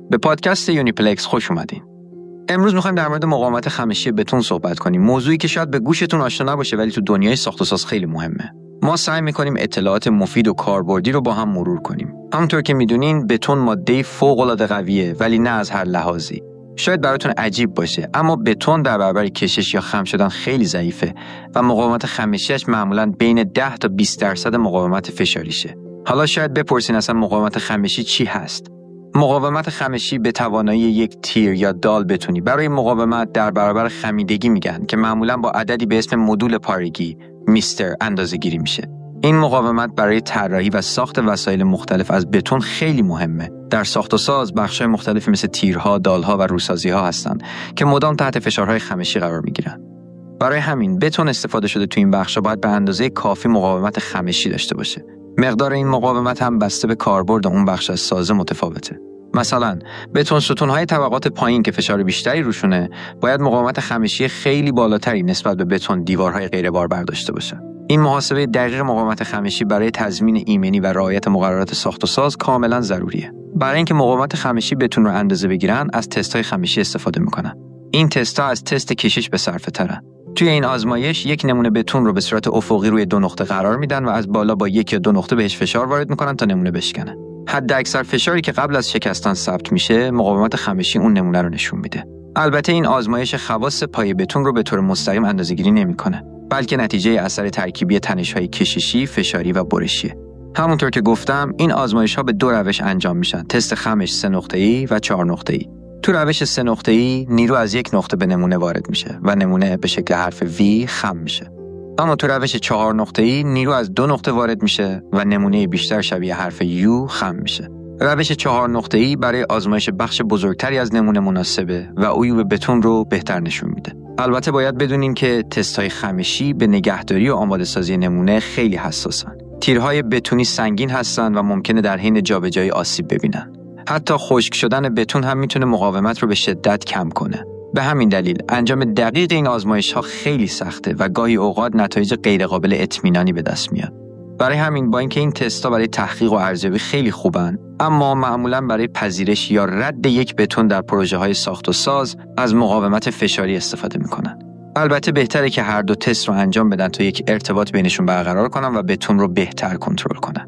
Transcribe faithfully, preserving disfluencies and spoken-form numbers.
به پادکست یونیپلکس خوش اومدین. امروز می‌خوایم در مورد مقاومت خمشی بتون صحبت کنیم. موضوعی که شاید به گوشتون آشنا نباشه ولی تو دنیای ساخت و ساز خیلی مهمه. ما سعی می‌کنیم اطلاعات مفید و کاربردی رو با هم مرور کنیم. همونطور که می‌دونین بتون ماده فوق‌العاده قویه ولی نه از هر لحاظی. شاید براتون عجیب باشه اما بتون در برابر کشش یا خم شدن خیلی ضعیفه و مقاومت خمشیش معمولاً بین ده تا بیست درصد مقاومت فشاریشه. حالا شاید بپرسین اصلا مقاومت خمشی چی هست؟ مقاومت خمشی به توانایی یک تیر یا دال بتونی برای مقاومت در برابر خمیدگی میگن که معمولاً با عددی به اسم مدول پارگی میستر اندازه‌گیری میشه. این مقاومت برای طراحی و ساخت وسایل مختلف از بتون خیلی مهمه. در ساخت و ساز بخش‌های مختلفی مثل تیرها، دالها و روسازی‌ها هستن که مدام تحت فشارهای خمشی قرار میگیرن. برای همین بتون استفاده شده تو این بخش‌ها باید به اندازه کافی مقاومت خمشی داشته باشه. مقدار این مقاومت هم بسته به کاربرد اون بخش از سازه متفاوته. مثلا بتون ستون‌های طبقات پایین که فشار بیشتری روشونه باید مقاومت خمشی خیلی بالاتری نسبت به بتون دیوارهای غیر باربر داشته باشه. این محاسبه دقیق مقاومت خمشی برای تضمین ایمنی و رعایت مقررات ساخت و ساز کاملا ضروریه. برای اینکه مقاومت خمشی بتون رو اندازه بگیرن از تست‌های خمشی استفاده میکنن. این تست‌ها از تست کشش به صرفه ترن. توی این آزمایش یک نمونه بتون رو به صورت افقی روی دو نقطه قرار میدن و از بالا با یک یا دو نقطه بهش فشار وارد میکنن تا نمونه بشکنه. حد اکثر فشاری که قبل از شکستن ثبت میشه مقاومت خمشی اون نمونه رو نشون میده. البته این آزمایش خواص پایه بتون رو به طور مستقیم اندازه‌گیری نمیکنه، بلکه نتیجه اثر ترکیبی تنش‌های کششی، فشاری و برشیه. همونطور که گفتم این آزمایش‌ها به دو روش انجام میشن: تست خمش سه نقطه‌ای و چهار نقطه‌ای. تو روش سه نقطه‌ای نیرو از یک نقطه به نمونه وارد میشه و نمونه به شکل حرف وی خم میشه. اما تو روش چهار نقطه‌ای نیرو از دو نقطه وارد میشه و نمونه بیشتر شبیه حرف یو خم میشه. روش چهار نقطه‌ای برای آزمایش بخش بزرگتری از نمونه مناسبه و عیوب بتون رو بهتر نشون میده. البته باید بدونیم که تست‌های خمشی به نگهداری و آماده سازی نمونه خیلی حساسن. تیرهای بتونی سنگین هستن و ممکنه در حین جابجایی آسیب ببینن. حتی خشک شدن بتون هم میتونه مقاومت رو به شدت کم کنه. به همین دلیل انجام دقیق این آزمایش‌ها خیلی سخته و گاهی اوقات نتایج غیرقابل اطمینانی به دست میاد. برای همین با اینکه این تست‌ها برای تحقیق و ارزیابی خیلی خوبن، اما معمولاً برای پذیرش یا رد یک بتون در پروژه‌های ساخت و ساز از مقاومت فشاری استفاده می‌کنن. البته بهتره که هر دو تست رو انجام بدن تا یک ارتباط بینشون برقرار کنن و بتون رو بهتر کنترل کنن.